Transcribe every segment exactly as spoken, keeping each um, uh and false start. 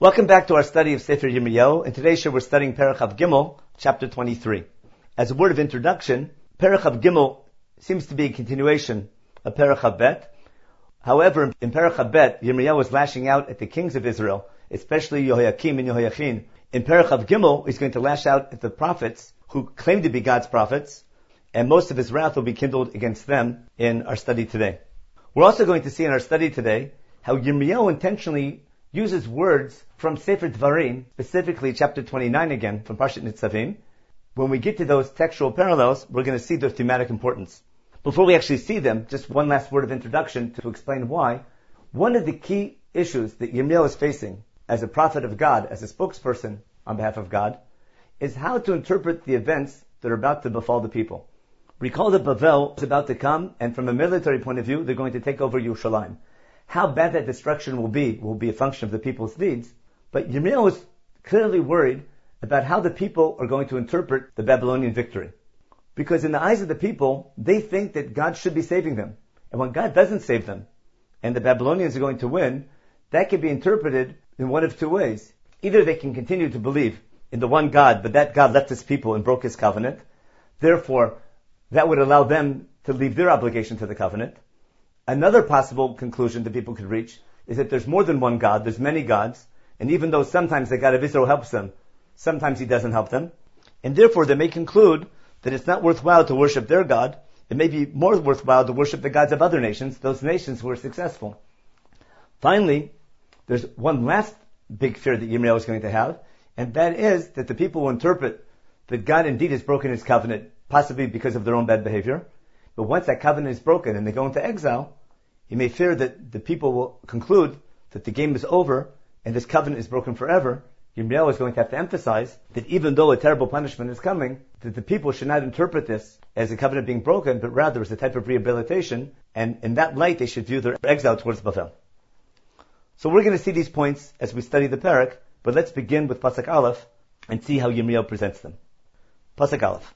Welcome back to our study of Sefer Yirmiyahu. In today's show, we're studying Perek Chav Gimel, chapter twenty-three. As a word of introduction, Perek Chav Gimel seems to be a continuation of Perek Chav Bet. However, in Perek Chav Bet, Yirmiyahu was lashing out at the kings of Israel, especially Yehoiakim and Yehoiachin. In Perek Chav Gimel, he's going to lash out at the prophets who claim to be God's prophets, and most of his wrath will be kindled against them in our study today. We're also going to see in our study today how Yirmiyahu intentionally uses words from Sefer Dvarim, specifically chapter twenty-nine again, from Parshat Nitzavim. When we get to those textual parallels, we're going to see their thematic importance. Before we actually see them, just one last word of introduction to explain why. One of the key issues that Yirmiyahu is facing as a prophet of God, as a spokesperson on behalf of God, is how to interpret the events that are about to befall the people. Recall that Bavel is about to come, and from a military point of view, they're going to take over Yerushalayim. How bad that destruction will be, will be a function of the people's deeds. But Yirmiyahu is clearly worried about how the people are going to interpret the Babylonian victory. Because in the eyes of the people, they think that God should be saving them. And when God doesn't save them, and the Babylonians are going to win, that can be interpreted in one of two ways. Either they can continue to believe in the one God, but that God left his people and broke his covenant. Therefore, that would allow them to leave their obligation to the covenant. Another possible conclusion that people could reach is that there's more than one God, there's many gods, and even though sometimes the God of Israel helps them, sometimes he doesn't help them, and therefore they may conclude that it's not worthwhile to worship their God, it may be more worthwhile to worship the gods of other nations, those nations who are successful. Finally, there's one last big fear that Yirmiyahu is going to have, and that is that the people will interpret that God indeed has broken his covenant, possibly because of their own bad behavior. But once that covenant is broken and they go into exile, he may fear that the people will conclude that the game is over and this covenant is broken forever. Yirmiyahu is going to have to emphasize that even though a terrible punishment is coming, that the people should not interpret this as a covenant being broken, but rather as a type of rehabilitation, and in that light they should view their exile towards Bavel. So we're going to see these points as we study the Perek, but let's begin with Pasuk Aleph and see how Yirmiyahu presents them. Pasuk Aleph.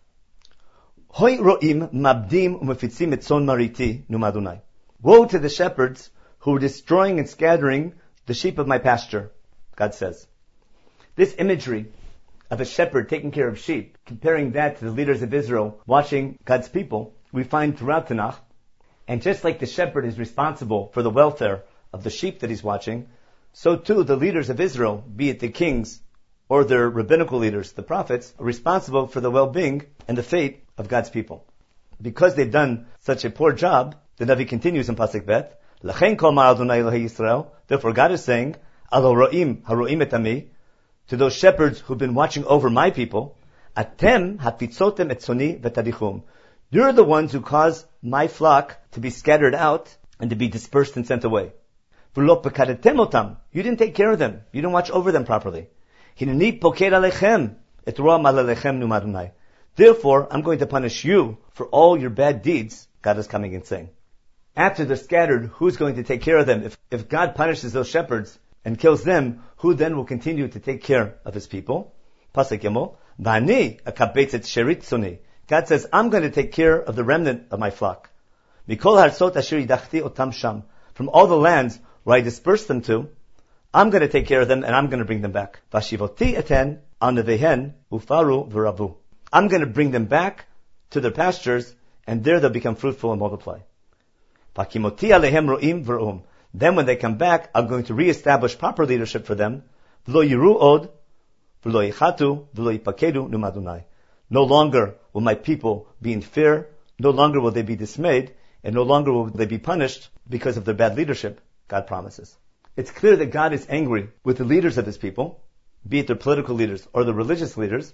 Hoi ro'im mabdim umefitzim etzon mariti numadunai. Woe to the shepherds who are destroying and scattering the sheep of my pasture, God says. This imagery of a shepherd taking care of sheep, comparing that to the leaders of Israel watching God's people, we find throughout Tanakh. And just like the shepherd is responsible for the welfare of the sheep that he's watching, so too the leaders of Israel, be it the kings or their rabbinical leaders, the prophets, are responsible for the well-being and the fate of God's people. Because they've done such a poor job, the Navi continues in Pasuk Bet, L'chein kol mar Adonai Elohei Yisrael, therefore God is saying, Alo ro'im haro'im et ami, to those shepherds who've been watching over my people, Atem hafitzotem et tzoni v'tadichum. You're the ones who cause my flock to be scattered out and to be dispersed and sent away. V'lo pekadetem otam. You didn't take care of them. You didn't watch over them properly. Hineni poker alechem et roa malalechem num Adonai. Therefore, I'm going to punish you for all your bad deeds, God is coming and saying. After they're scattered, who's going to take care of them? If, if God punishes those shepherds and kills them, who then will continue to take care of his people? Pasuk Gimel, V'ani akabetzet sherit tzoni. God says, I'm going to take care of the remnant of my flock. Mikol harsot asher yidachti otam sham. From all the lands where I dispersed them to, I'm going to take care of them and I'm going to bring them back. Vashivoti eten al nevehen ufaru v'ravu. I'm going to bring them back to their pastures, and there they'll become fruitful and multiply. Vakimoti alehem ro'im v'ro'um. Then when they come back, I'm going to reestablish proper leadership for them. V'lo yiru od, v'lo yichatu, v'lo yipakedu num Adonai. No longer will my people be in fear, no longer will they be dismayed, and no longer will they be punished because of their bad leadership, God promises. It's clear that God is angry with the leaders of his people, be it their political leaders or the religious leaders,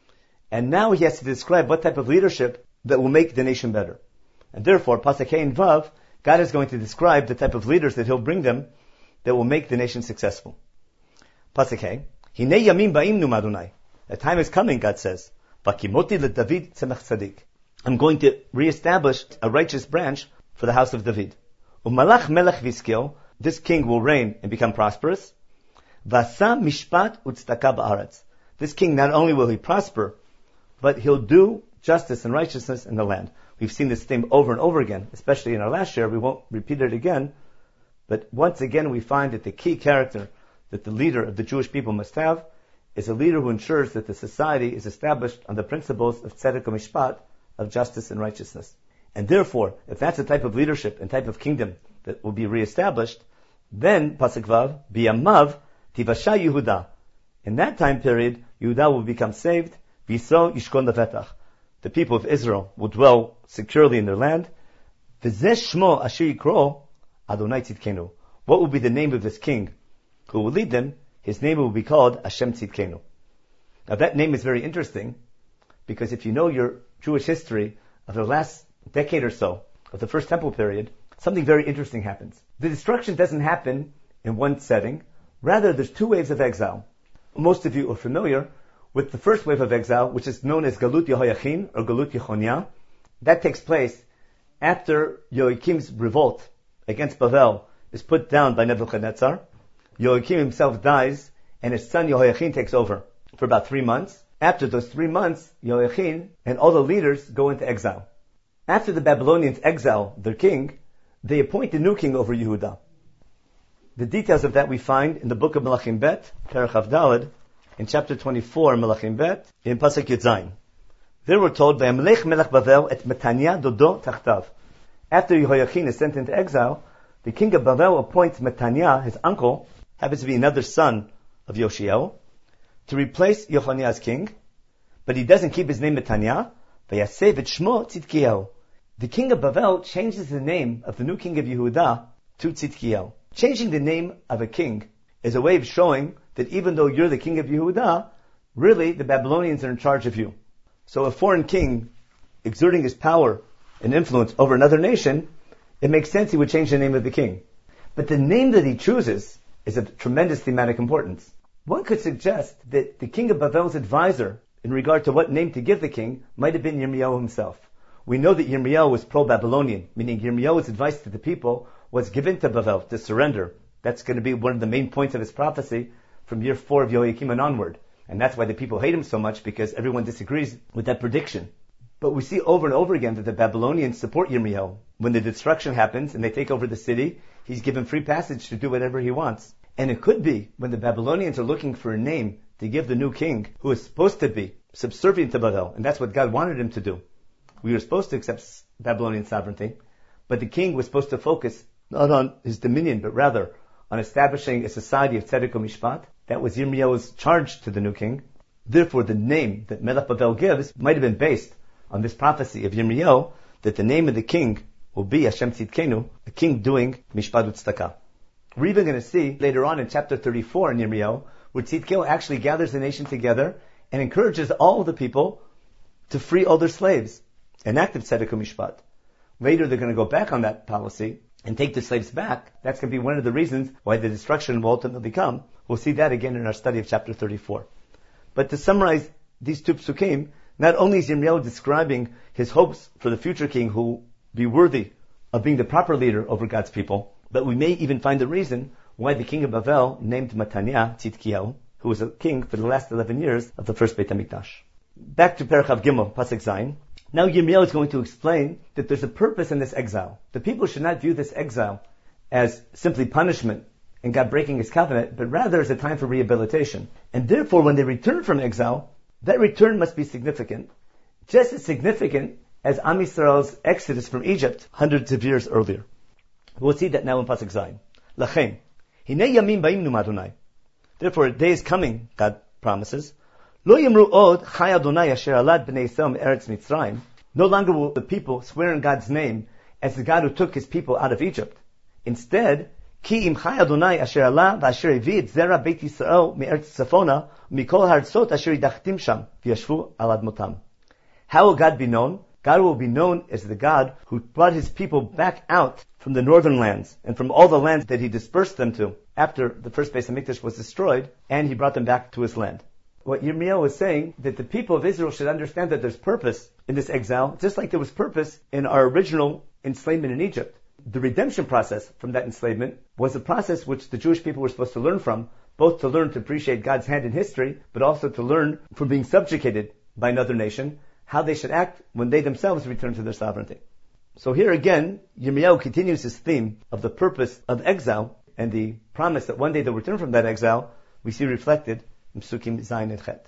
and now he has to describe what type of leadership that will make the nation better. And therefore, Pasuk Hey and Vav, God is going to describe the type of leaders that he'll bring them that will make the nation successful. Pasuk Hey, Hinei yamim ba'im num Adonai. A time is coming, God says. Vakimoti leDavid tzemach tzadik. I'm going to reestablish a righteous branch for the house of David. Umalach melech v'izkil. This king will reign and become prosperous. Vasa mishpat utztaka ba'aretz. This king, not only will he prosper, but he'll do justice and righteousness in the land. We've seen this theme over and over again, especially in our last year. We won't repeat it again. But once again, we find that the key character that the leader of the Jewish people must have is a leader who ensures that the society is established on the principles of tzedek u'mishpat, of justice and righteousness. And therefore, if that's the type of leadership and type of kingdom that will be reestablished, then, Pasuk Vav, biyamav tivasha Yehuda. In that time period, Yehuda will become saved, v'Yisrael yishkon levetach. The people of Israel will dwell securely in their land. V'zeh shmo asher yikro Adonai Tzidkenu. What will be the name of this king who will lead them? His name will be called Hashem Tzidkenu. Now that name is very interesting, because if you know your Jewish history of the last decade or so, of the first temple period, something very interesting happens. The destruction doesn't happen in one setting. Rather, there's two waves of exile. Most of you are familiar with the first wave of exile, which is known as Galut Yehoiachin or Galut Yechonia. That takes place after Yoakim's revolt against Bavel is put down by Nebuchadnezzar. Yoakim himself dies, and his son Yehoiachin takes over for about three months. After those three months, Yehoiachin and all the leaders go into exile. After the Babylonians exile their king, they appoint a new king over Yehuda. The details of that we find in the book of Melachim Bet, Perach Avdalad, in chapter twenty-four, Melachim Bet, in Pasuk Yud Zayin. There we're told, "V'yamelech melech Bavel et Matanya dodo tachtav." After Yehoiachin is sent into exile, the king of Bavel appoints Matanya, his uncle, happens to be another son of Yoshiel, to replace Yechoniah's king, but he doesn't keep his name Matanya. V'yasev et shmo Tzidkiyahu. The king of Bavel changes the name of the new king of Yehuda to Tzidkiyahu. Changing the name of a king is a way of showing that even though you're the king of Yehuda, really the Babylonians are in charge of you. So a foreign king exerting his power and influence over another nation, it makes sense he would change the name of the king. But the name that he chooses is of tremendous thematic importance. One could suggest that the king of Bavel's advisor in regard to what name to give the king might have been Yirmiyahu himself. We know that Yirmiyahu was pro-Babylonian, meaning Yirmiyahu's advice to the people was given to Bavel to surrender. That's going to be one of the main points of his prophecy from year four of Yoakim and onward. And that's why the people hate him so much, because everyone disagrees with that prediction. But we see over and over again that the Babylonians support Yirmiyahu. When the destruction happens and they take over the city, he's given free passage to do whatever he wants. And it could be when the Babylonians are looking for a name to give the new king, who is supposed to be subservient to Bavel, and that's what God wanted him to do. We were supposed to accept Babylonian sovereignty, but the king was supposed to focus not on his dominion, but rather on establishing a society of tzedek u'mishpat. That was Yirmiyahu's charge to the new king. Therefore, the name that Melech Bavel gives might have been based on this prophecy of Yirmiyahu, that the name of the king will be Hashem Tzidkenu, the king doing mishpat u'tzedakah. We're even going to see later on in chapter thirty-four in Yirmiyahu, where Tzidkenu actually gathers the nation together and encourages all the people to free all their slaves, an act of tzedek u'mishpat. Later they're going to go back on that policy and take the slaves back. That's going to be one of the reasons why the destruction will ultimately come. We'll see that again in our study of chapter thirty-four. But to summarize these two psukim, not only is Yirmiyahu describing his hopes for the future king who will be worthy of being the proper leader over God's people, but we may even find the reason why the king of Bavel named Matanya Tzidkiyahu, who was a king for the last eleven years of the first Beit HaMikdash. Back to Perach Gimel, Pasuk Zayin. Now Yirmiyahu is going to explain that there's a purpose in this exile. The people should not view this exile as simply punishment and God breaking his covenant, but rather as a time for rehabilitation. And therefore, when they return from exile, that return must be significant, just as significant as Am Yisrael's exodus from Egypt hundreds of years earlier. We'll see that now in Pasuk Zayin. Lachem, hinei yamim ba'im nu Adonai. Therefore, a day is coming, God promises. Lo yimru od chai Adonai asher alad b'nei Yisrael me'eretz Mitzrayim. No longer will the people swear in God's name as the God who took his people out of Egypt. Instead, ki im chai Adonai asher ala v'asher evi et zera beit Yisrael me'eretz tzafona mikol ha'artzot asher idachtim sham v'yashvu al admotam. How will God be known? God will be known as the God who brought his people back out from the northern lands and from all the lands that he dispersed them to after the first Beis HaMikdash was destroyed, and he brought them back to his land. What Yirmiyahu is saying, that the people of Israel should understand that there's purpose in this exile, just like there was purpose in our original enslavement in Egypt. The redemption process from that enslavement was a process which the Jewish people were supposed to learn from, both to learn to appreciate God's hand in history, but also to learn from being subjugated by another nation, how they should act when they themselves return to their sovereignty. So here again, Yirmiyahu continues his theme of the purpose of exile. and the promise that one day they'll return from that exile, we see reflected in Psukim Zayin and Chet.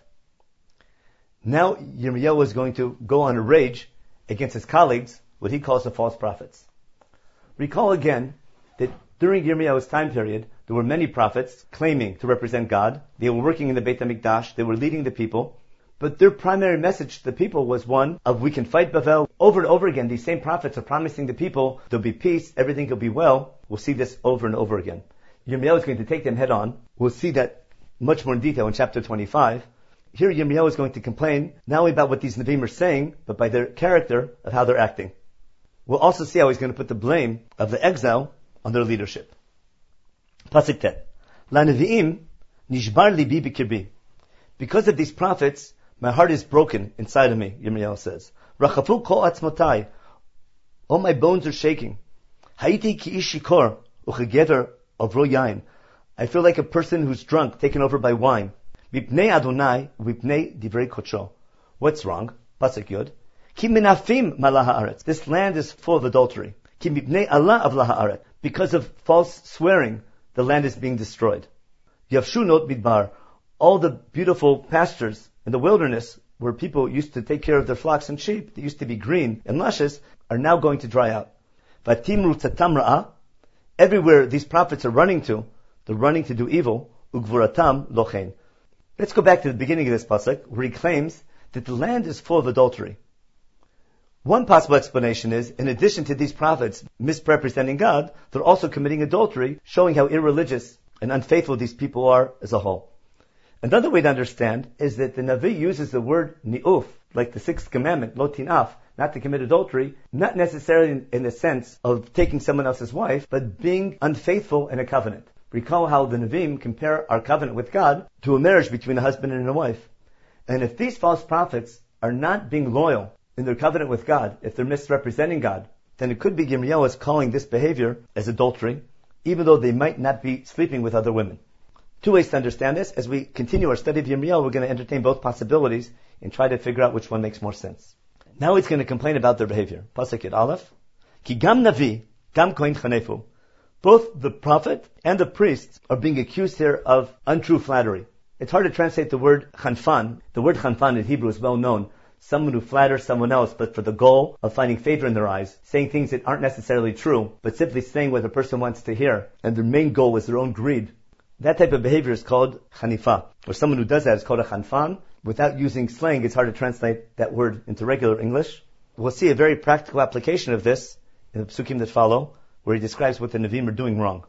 Now Yirmiyahu is going to go on a rage against his colleagues, what he calls the false prophets. Recall again that during Yirmiyahu's time period, there were many prophets claiming to represent God. They were working in the Beit HaMikdash. They were leading the people. But their primary message to the people was one of, we can fight Bavel. Over and over again, these same prophets are promising the people there'll be peace, everything will be well. We'll see this over and over again. Yirmiyahu is going to take them head on. We'll see that much more in detail in chapter twenty-five. Here Yirmiyahu is going to complain not only about what these Nevi'im are saying, but by their character of how they're acting. We'll also see how he's going to put the blame of the exile on their leadership. Pasuk Tet. La Nevi'im nishbar libi b'kirbi. Because of these prophets, my heart is broken inside of me, Yirmiyahu says. Rachafu kol atzmotai. All my bones are shaking. Haiti ki ish shikor uchegever avro yain. I feel like a person who's drunk, taken over by wine. Mipnei Adonai, mipnei divrei kodsho. What's wrong? Pasuk Yod. Ki minafim malah haaretz. This land is full of adultery. Ki mipnei Allah avla haaretz. Because of false swearing, the land is being destroyed. Yavshunot midbar. All the beautiful pastures in the wilderness where people used to take care of their flocks and sheep, that used to be green and luscious, are now going to dry out. Vatimru tzatam ra'ah. Everywhere these prophets are running to, they're running to do evil. Ugvuratam lochen. Let's go back to the beginning of this pasuk, where he claims that the land is full of adultery. One possible explanation is, in addition to these prophets misrepresenting God, they're also committing adultery, showing how irreligious and unfaithful these people are as a whole. Another way to understand is that the Navi uses the word ni'uf, like the sixth commandment, lo tinaf, not to commit adultery, not necessarily in, in the sense of taking someone else's wife, but being unfaithful in a covenant. Recall how the Nevi'im compare our covenant with God to a marriage between a husband and a wife. And if these false prophets are not being loyal in their covenant with God, if they're misrepresenting God, then it could be Yirmiyahu is calling this behavior as adultery, even though they might not be sleeping with other women. Two ways to understand this. As we continue our study of Yirmiyahu, we're going to entertain both possibilities and try to figure out which one makes more sense. Now he's going to complain about their behavior. Pasuk Yud Aleph. Ki gam navi, gam kohen chanefu. Both the prophet and the priest are being accused here of untrue flattery. It's hard to translate the word chanfan. The word chanfan in Hebrew is well known. Someone who flatters someone else, but for the goal of finding favor in their eyes, saying things that aren't necessarily true, but simply saying what the person wants to hear, and their main goal is their own greed. That type of behavior is called chanifa, or someone who does that is called a chanfan. Without using slang, it's hard to translate that word into regular English. We'll see a very practical application of this in the psukim that follow, where he describes what the Nevi'im are doing wrong.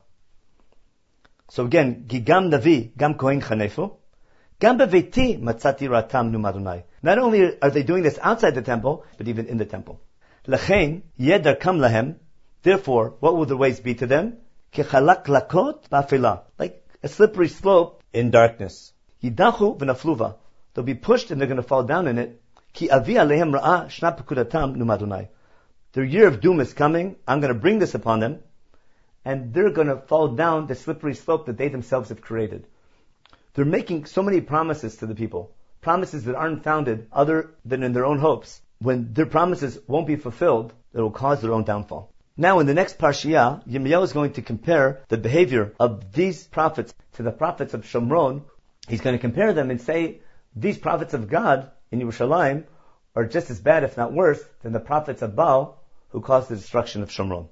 So again, Gigam Navi, Gam Kohen Chanefu, Gam Beveti Matzati Ratam Num Adonai. Not only are they doing this outside the temple, but even in the temple. Lachein Yedar Kam Lahem. Therefore, what will the ways be to them? Kechalak Lakot Ba'afela, like a slippery slope in darkness. Yidachu V'nafluva. They'll be pushed and they're going to fall down in it. Ki Avi Alehem Ra'ah Shna Pekudatam Num Adonai. Their year of doom is coming. I'm going to bring this upon them. And they're going to fall down the slippery slope that they themselves have created. They're making so many promises to the people. Promises that aren't founded other than in their own hopes. When their promises won't be fulfilled, it will cause their own downfall. Now in the next Parshiah, Yirmiyahu is going to compare the behavior of these prophets to the prophets of Shomron. He's going to compare them and say, these prophets of God in Yerushalayim are just as bad, if not worse, than the prophets of Baal who caused the destruction of Shomron.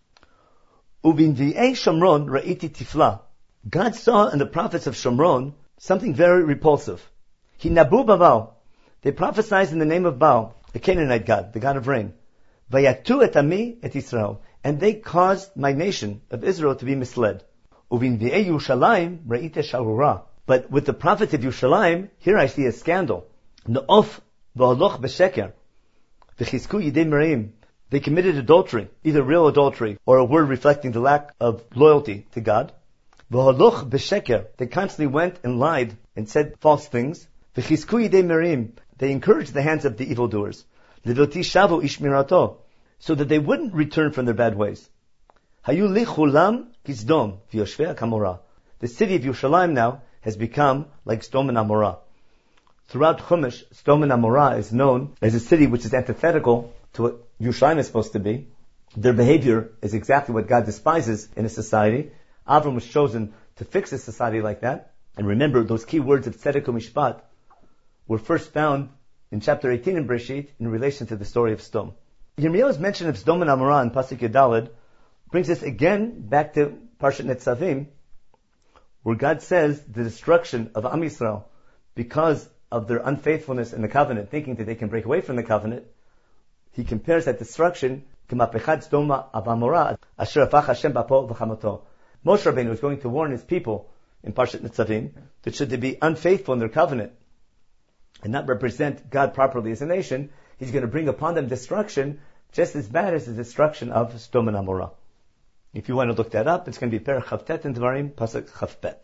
Ubinvi'ei Shomron ra'iti tifla. God saw in the prophets of Shomron something very repulsive. Hinabu Baal. They prophesied in the name of Baal, the Canaanite god, the god of rain. Vayatu et ami et Israel. And they caused my nation of Israel to be misled. Ubinvi'ei Yerushalayim ra'ite sharura. But with the prophets of Yerushalayim, here I see a scandal. Na'of v'haloch b'sheker. V'chizku yidei mereim. They committed adultery, either real adultery or a word reflecting the lack of loyalty to God. V'haloch b'sheker. They constantly went and lied and said false things. V'chizku yidei mereim. They encouraged the hands of the evildoers. L'voti shavu ishmirato. So that they wouldn't return from their bad ways. Hayu li chulam kizdom v'yoshvei kamora. The city of Yerushalayim now has become like Sdom and Amorah. Throughout Chumash, Sdom and Amorah is known as a city which is antithetical to what Yerushalayim is supposed to be. Their behavior is exactly what God despises in a society. Avram was chosen to fix a society like that. And remember, those key words of tzedek u'mishpat were first found in chapter eighteen in Breshit in relation to the story of Sdom. Yirmiyahu's mention of Sdom and Amorah in Pasuk Yudaled brings us again back to Parshat Netzavim, where God says the destruction of Am Yisrael because of their unfaithfulness in the covenant, thinking that they can break away from the covenant. He compares that destruction to Mapechat Sdom of Amorah, Asher Afach Hashem Bapo V'chamoto. Moshe Rabbeinu was going to warn his people in Parshat Netzavim that should they be unfaithful in their covenant and not represent God properly as a nation, He's going to bring upon them destruction just as bad as the destruction of Sdom and Amorah. If you want to look that up, it's going to be Perek Chavtet in Dvarim, Pasuk Chavbet.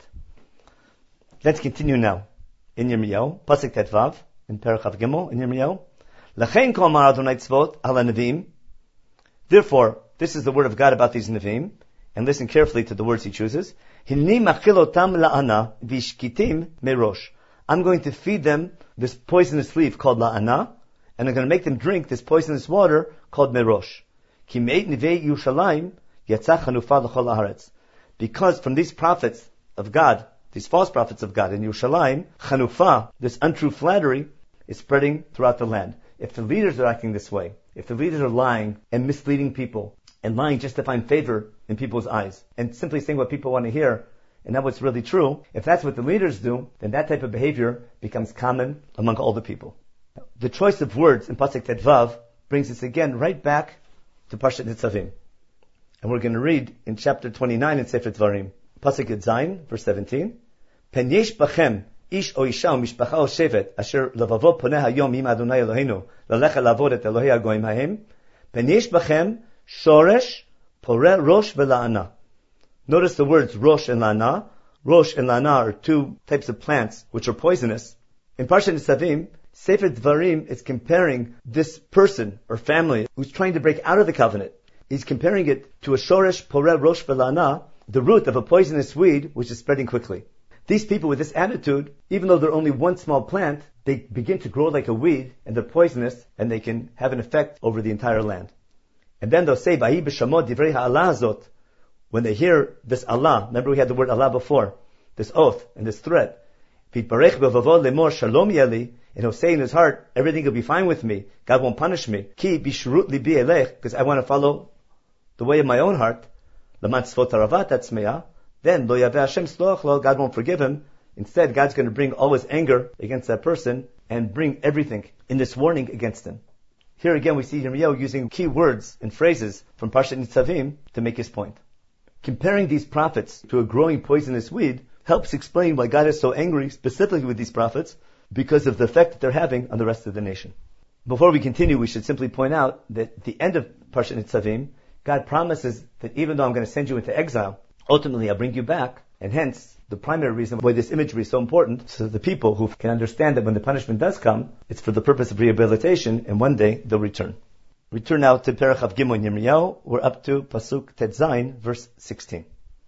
Let's continue now. In Yirmiyahu, Pasuk Tetvav, in Perek Chav Gimel, in Yirmiyahu. L'chein kol amar Adonai tzvot ala Nevi'im. Therefore, this is the word of God about these Nevi'im, and listen carefully to the words he chooses. Hinni machilotam la'ana v'ishkitim merosh. I'm going to feed them this poisonous leaf called la'ana, and I'm going to make them drink this poisonous water called merosh. Ki me'et nivei Yerushalayim yatzah chanufa l'chol haaretz. Because from these prophets of God, these false prophets of God in Yerushalayim, chanufa, this untrue flattery, is spreading throughout the land. If the leaders are acting this way, if the leaders are lying and misleading people, and lying just to find favor in people's eyes, and simply saying what people want to hear, and not what's really true, if that's what the leaders do, then that type of behavior becomes common among all the people. The choice of words in Pasuk Tetvav brings us again right back to Parshat Nitzavim. And we're going to read in chapter twenty-nine in Sefer Dvarim, Pasuk Zayin, verse seventeen. Pen yesh bachem ish o isha mishpacha o shevet asher levavo poneh hayom im Adonai Eloheinu lalecha lavod et Elohei hagoyim haim. Pen yesh bachem shoresh poreh rosh vela'ana. Notice the words rosh and la'ana. Rosh and la'ana are two types of plants which are poisonous. In Parshat Nitzavim, Sefer Dvarim is comparing this person or family who's trying to break out of the covenant. He's comparing it to a shoresh poreh rosh vela'ana, the root of a poisonous weed which is spreading quickly. These people with this attitude, even though they're only one small plant, they begin to grow like a weed, and they're poisonous, and they can have an effect over the entire land. And then they'll say, Vahi b'shamot divrei ha'Allah azot. When they hear this Allah, remember we had the word Allah before, this oath and this threat. V'yitbarech b'vavo lemor shalom yeli, and he'll say in his heart, everything will be fine with me, God won't punish me. Ki b'shurut libi elech, because I want to follow the way of my own heart. L'man tzvot haravat atzmeya. Then, lo yaveh Hashem sloach lo, God won't forgive him. Instead, God's going to bring all his anger against that person and bring everything in this warning against him. Here again we see Yirmiyahu using key words and phrases from Parshat Nitzavim to make his point. Comparing these prophets to a growing poisonous weed helps explain why God is so angry specifically with these prophets, because of the effect that they're having on the rest of the nation. Before we continue, we should simply point out that at the end of Parshat Nitzavim, God promises that even though I'm going to send you into exile, ultimately I'll bring you back, and hence the primary reason why this imagery is so important, so that the people who can understand that when the punishment does come, it's for the purpose of rehabilitation, and one day they'll return. We turn now to Perek Chav Gimel in Yirmiyahu. We're up to Pasuk Tet Zayin, verse sixteen.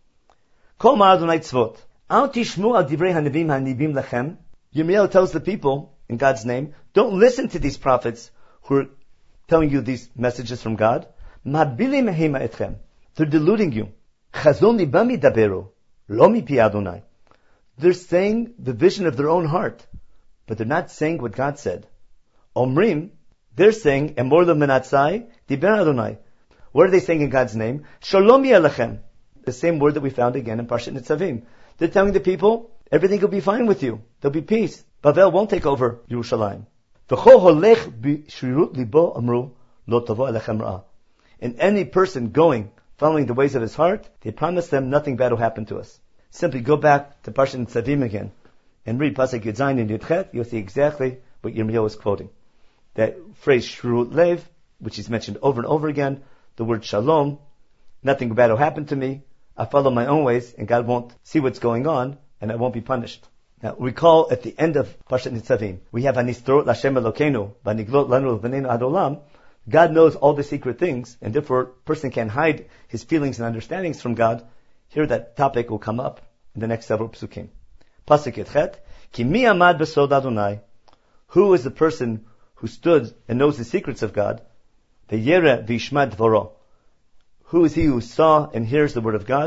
Kol ma'ar Adonai tzvot, al tishmu al divrei hanevim hanibim lechem. Yirmiyahu tells the people, in God's name, don't listen to these prophets who are telling you these messages from God. Ma'bilim hema etchem. They're deluding you. Chazon libam yidaberu, lo mipi Adonai. They're saying the vision of their own heart, but they're not saying what God said. Omrim, they're saying, Emor lo menatzai, diber Adonai. What are they saying in God's name? Shalom yalachem. The same word that we found again in Parshat Nitzavim. They're telling the people, everything will be fine with you. There'll be peace. Bavel won't take over Yerushalayim. V'cho holech b'shrirut libo amru, lo tavo alechem ra'ah. And any person going, following the ways of his heart, they promise them nothing bad will happen to us. Simply go back to Parshat Nitzavim again and read Pasuk Yud Zayin and Yud Chet. You'll see exactly what Yirmiyahu is quoting. That phrase Shrut Lev, which is mentioned over and over again, the word Shalom, nothing bad will happen to me. I follow my own ways, and God won't see what's going on, and I won't be punished. Now, recall at the end of Parshat Nitzavim, we have Anistorot Lashem Elokeinu, Vaniglot Lanu V'neinu Ad Olam. God knows all the secret things, and therefore a person can hide his feelings and understandings from God. Here that topic will come up in the next several psukim. Pasuk Yud Chet, Ki mi amad b'sod Adonai. Who is the person who stood and knows the secrets of God? V'yere v'yishma dvoro. Who is he who saw and hears the word of God?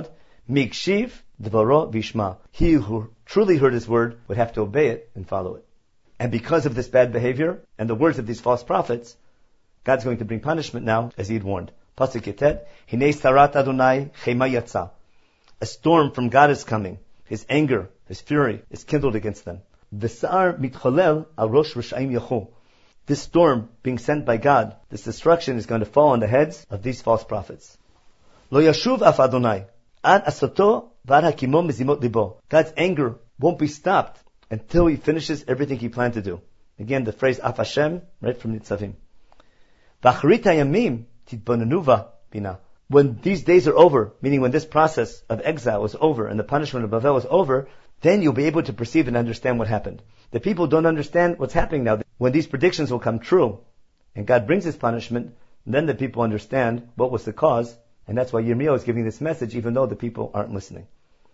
Mikshiv dvaro vishma. He who truly heard his word would have to obey it and follow it. And because of this bad behavior and the words of these false prophets, God's going to bring punishment now, as he had warned. Pasuk Yetet, Hinei sarat Adonai chema yatsa. A storm from God is coming. His anger, his fury is kindled against them. V'sa'ar mitcholel al rosh rishayim yachu. This storm being sent by God, this destruction is going to fall on the heads of these false prophets. Lo yashuv af Adonai ad asoto v'ad hakimo mezimot libo. God's anger won't be stopped until he finishes everything he planned to do. Again, the phrase af Hashem, right from Nitzavim. V'achrit hayamim titbonenuva bina. When these days are over, meaning when this process of exile is over and the punishment of Bavel is over, then you'll be able to perceive and understand what happened. The people don't understand what's happening now. When these predictions will come true, and God brings his punishment, then the people understand what was the cause, and that's why Yirmiyahu is giving this message, even though the people aren't listening.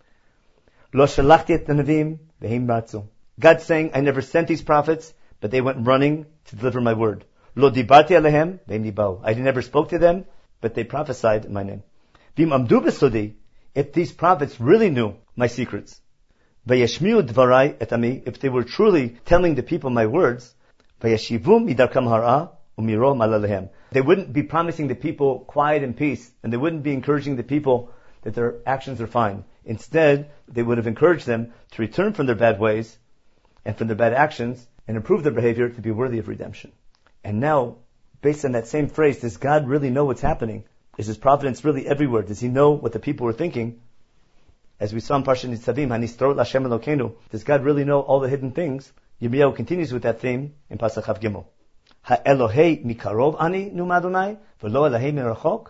Lo shalachti et hanavim v'hem ratzu. God's saying, I never sent these prophets, but they went running to deliver my word. Lo dibarti alehem v'hem nibau. I never spoke to them, but they prophesied in my name. V'im amdu b'sodi. If these prophets really knew my secrets, v'yashmiu dvarai et ami, if they were truly telling the people my words, v'yashivum midarkam hara umiro malalehem. They wouldn't be promising the people quiet and peace, and they wouldn't be encouraging the people that their actions are fine. Instead, they would have encouraged them to return from their bad ways and from their bad actions and improve their behavior to be worthy of redemption. And now, based on that same phrase, does God really know what's happening? Is his providence really everywhere? Does he know what the people were thinking? As we saw in Parshat Nitzavim, Hanistorot Lashem Elokeinu, does God really know all the hidden things? Yirmiyahu continues with that theme in Pasuk Chav Gimel. Ha-Elohei mikarov ani nu Adonai, v'lo Elohei mirachok?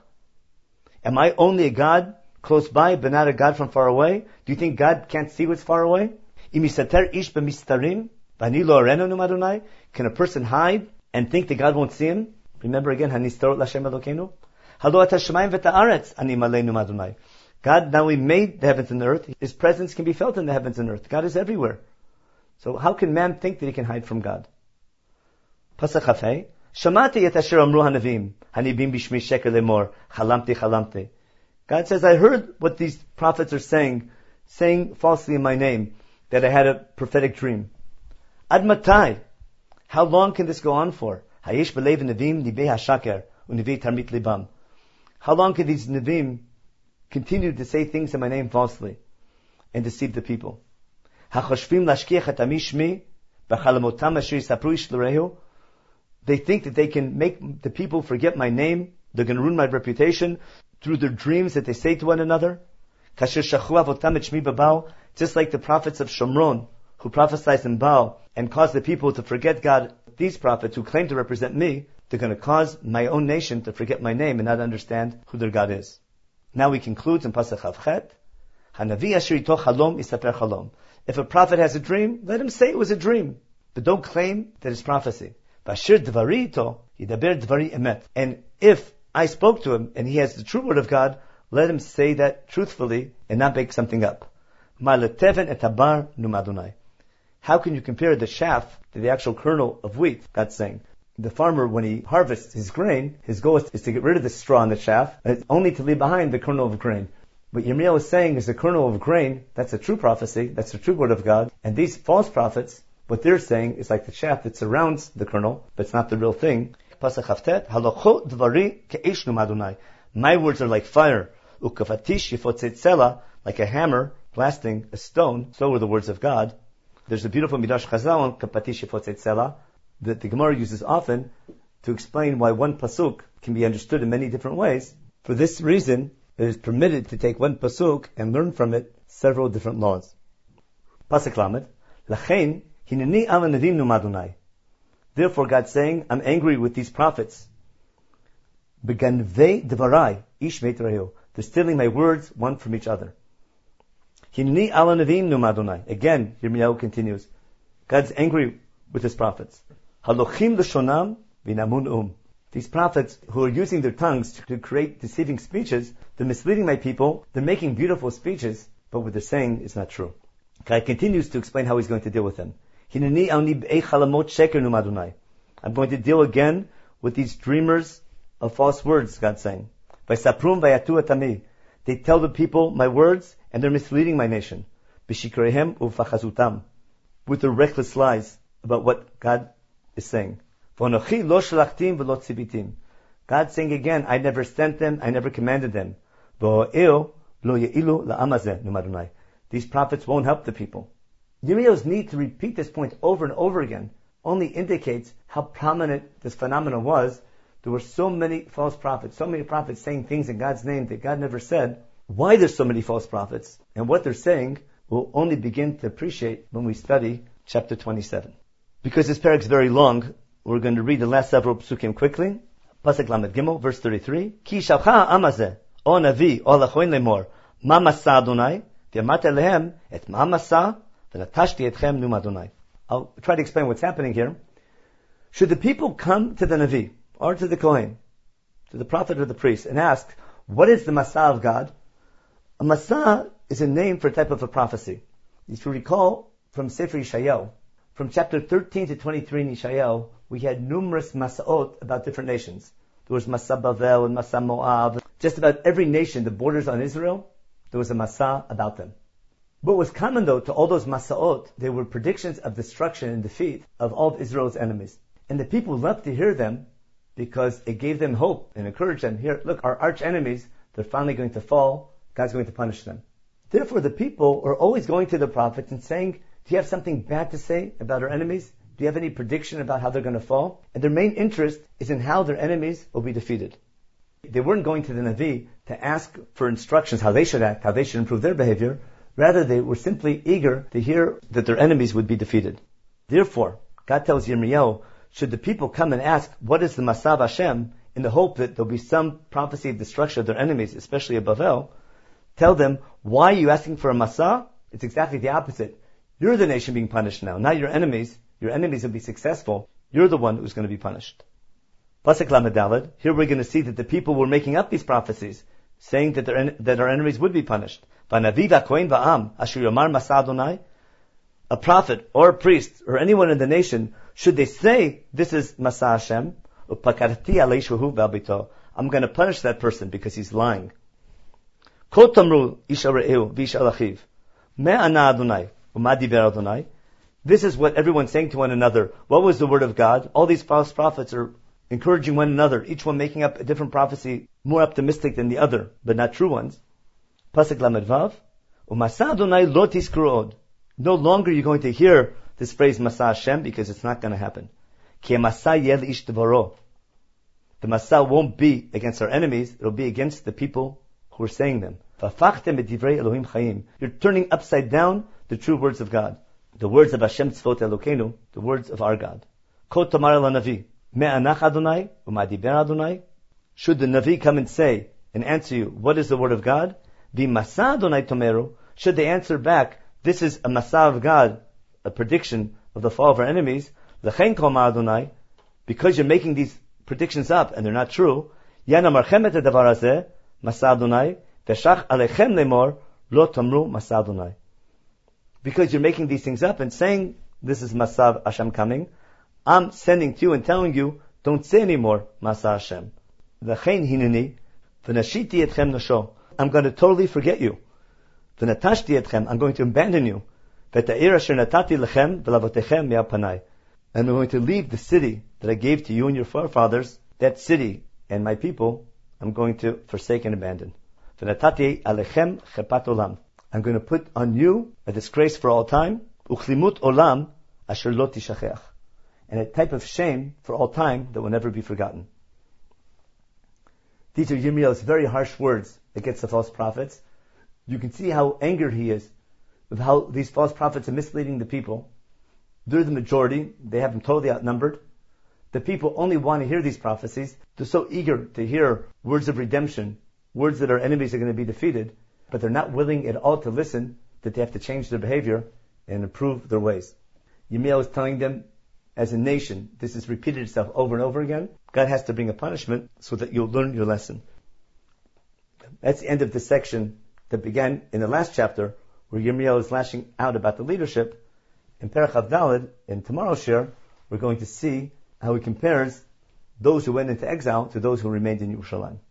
Am I only a God close by, but not a God from far away? Do you think God can't see what's far away? Imisater ish b'mistarim, v'ani lo arenu nu Adonai? Can a person hide and think that God won't see him? Remember again, Hanistorot Lashem Elokeinu? Halo et hashamayim v'ta'aretz ani malei nu Adonai. God not only made the heavens and the earth, his presence can be felt in the heavens and earth. God is everywhere. So how can man think that he can hide from God? Pasuk Chafei, Shamati et asher amru hanavim, hanibim bishmi sheker lemor, chalamti chalamti. God says, I heard what these prophets are saying, saying falsely in my name, that I had a prophetic dream. Ad matai? How long can this go on for? Hayesh belev nevim nivei hashaker, univei tarmit libam. How long can these nevim continue to say things in my name falsely and deceive the people? Hachoshvim lashkiach et amishmi b'chalamotam asher yisapru ish l'rehu. They think that they can make the people forget my name. They're going to ruin my reputation through their dreams that they say to one another. Kasher shachu avotam et shmi b'Baal, just like the prophets of Shomron who prophesied in Baal and caused the people to forget God. These prophets who claim to represent me, they're going to cause my own nation to forget my name and not understand who their God is. Now he concludes in Pasuk Chav Chet, Hanavi asher ito chalom isaper chalom. If a prophet has a dream, let him say it was a dream, but don't claim that it's prophecy. Vashir dvari ito yidaber dvari emet. And if I spoke to him and he has the true word of God, let him say that truthfully and not make something up. Ma'leteven et habar num Adonai. How can you compare the chaff to the actual kernel of wheat? God's saying. The farmer, when he harvests his grain, his goal is to get rid of the straw in the chaff, and only to leave behind the kernel of grain. What Yirmiyahu is saying is the kernel of grain, that's a true prophecy, that's the true word of God. And these false prophets, what they're saying is like the chaff that surrounds the kernel, but it's not the real thing. Pasuk Chavtet, Halacho dvari ke'ish num Adonai. My words are like fire, ukafatish yifotzet sela, like a hammer blasting a stone. So are the words of God. There's a beautiful Midrash Chazal on kapatish yifotzet sela that the Gemara uses often to explain why one pasuk can be understood in many different ways. For this reason, it is permitted to take one pasuk and learn from it several different laws. Pasuk Lamed, Lachein hineni al hanavim num Adonai. Therefore, God's saying, I'm angry with these prophets. Beganvei dvarai ish meit rehu. They're stealing my words, one from each other. Hineni al hanavim num Adonai. Again, Yirmiyahu continues, God's angry with his prophets. Halochim l'shonam v'namun um. These prophets who are using their tongues to create deceiving speeches, they're misleading my people, they're making beautiful speeches, but what they're saying is not true. God continues to explain how he's going to deal with them. I'm going to deal again with these dreamers of false words, God's saying. They're They tell the people my words, and they're misleading my nation. B'shikreihem u'fachazutam. With their reckless lies about what God is saying. V'anochi lo shalachtim v'lo tzibitim. God's saying again, I never sent them, I never commanded them. V'o'eo lo ye'ilu la'am hazeh, numar Adonai. These prophets won't help the people. Yirmiyahu's need to repeat this point over and over again only indicates how prominent this phenomenon was. There were so many false prophets, so many prophets saying things in God's name that God never said. Why there's so many false prophets and what they're saying we'll only begin to appreciate when we study chapter twenty-seven. Because this parak is very long, we're going to read the last several psukim quickly. Pasuk Lamed Gimel, verse thirty-three. Ki shavcha amazeh, o navi, o lachoin lemor, ma masa Adonai, v'yamat elehem, et ma masa, v'natashti etchem num Adonai. I'll try to explain what's happening here. Should the people come to the Navi, or to the Kohen, to the prophet or the priest, and ask, what is the Masa of God? A Masa is a name for a type of a prophecy. If you recall from Sefer Yeshayahu, from chapter thirteen to twenty-three in Yeshayahu, we had numerous Masaot about different nations. There was Masa Bavel and Masa Moab. Just about every nation, the borders on Israel, there was a Masa about them. What was common though to all those Masaot, they were predictions of destruction and defeat of all of Israel's enemies. And the people loved to hear them because it gave them hope and encouraged them. Here, look, our arch enemies, they're finally going to fall. God's going to punish them. Therefore, the people are always going to the prophets and saying, do you have something bad to say about our enemies? Do you have any prediction about how they're going to fall? And their main interest is in how their enemies will be defeated. They weren't going to the Navi to ask for instructions, how they should act, how they should improve their behavior. Rather, they were simply eager to hear that their enemies would be defeated. Therefore, God tells Yirmiyahu, should the people come and ask, what is the Masav Hashem, in the hope that there'll be some prophecy of destruction of their enemies, especially of Bavel, tell them, why are you asking for a Masa? It's exactly the opposite. You're the nation being punished now, not your enemies. Your enemies will be successful. You're the one who's going to be punished. Pasuk Lamed Daled, here we're going to see that the people were making up these prophecies, saying that, their, that our enemies would be punished. A prophet or a priest or anyone in the nation, should they say, this is Masa Hashem, I'm going to punish that person because he's lying. This is what everyone's saying to one another. What was the word of God? All these false prophets are encouraging one another, each one making up a different prophecy, more optimistic than the other, but not true ones. Pasuk Lamed Vav, Umasa Adonai lo tizkuru od. No longer you're going to hear this phrase Masa Hashem because it's not going to happen. Ki Masa yel ish devaro. The Masa won't be against our enemies, it'll be against the people who are saying them. V'afachtem et divrei Elohim chayim. You're turning upside down the true words of God. The words of Hashem tzvot Elokeinu, the words of our God. Ko tamar el Navi, me'anach Adonai, u'madiber Adonai. Should the Navi come and say, and answer you, what is the word of God? V'masa Adonai tomeru. Should they answer back, this is a Masa of God, a prediction of the fall of our enemies, L'chein kol ma Adonai, because you're making these predictions up and they're not true, Yana marchem et hadavar hazeh, Masa Adonai, v'shach alechem lemor, lo tamru Masa Adonai. Because you're making these things up and saying, this is Masa Hashem coming, I'm sending to you and telling you, don't say anymore Masa Hashem. L'chein hineni, v'nashiti etchem nasho. I'm going to totally forget you. V'natashti etchem, I'm going to abandon you. V'ta'ir asher natati lechem v'lavotechem me'al panai. And I'm going to leave the city that I gave to you and your forefathers, that city and my people, I'm going to forsake and abandon. V'natati alechem chepat olam. I'm going to put on you a disgrace for all time, uchlimut olam asher lo tishacheach, and a type of shame for all time that will never be forgotten. These are Yirmiyahu's very harsh words against the false prophets. You can see how angered he is with how these false prophets are misleading the people. They're the majority. They have them totally outnumbered. The people only want to hear these prophecies. They're so eager to hear words of redemption, words that our enemies are going to be defeated, but they're not willing at all to listen, that they have to change their behavior and improve their ways. Yirmiyahu is telling them, as a nation, this has repeated itself over and over again. God has to bring a punishment so that you'll learn your lesson. That's the end of the section that began in the last chapter, where Yirmiyahu is lashing out about the leadership. In Perach Avdalad, in tomorrow's share, we're going to see how he compares those who went into exile to those who remained in Yerushalayim.